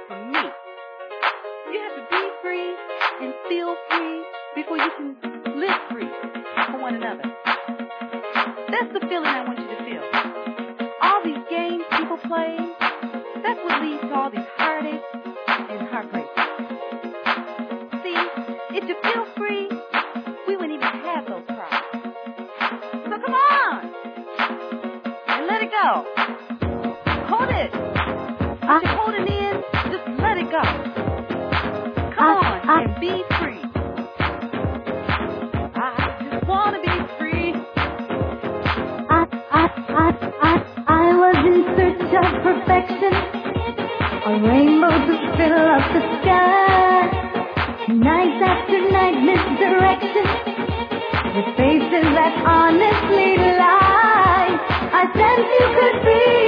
for me. You have to be free and feel free before you can live free for one another. That's the feeling I want you to feel. All these games people play, that's what leads to all these heartaches and heartbreaks. See, if you feel free, we wouldn't even have those problems. So come on and let it go. Hold it. If you're holding in, just let it go. Come on and be free. I just want to be free. I was in search of perfection, a rainbow to fill up the sky. Night after night, misdirection, with faces that honestly lie. I sensed you could be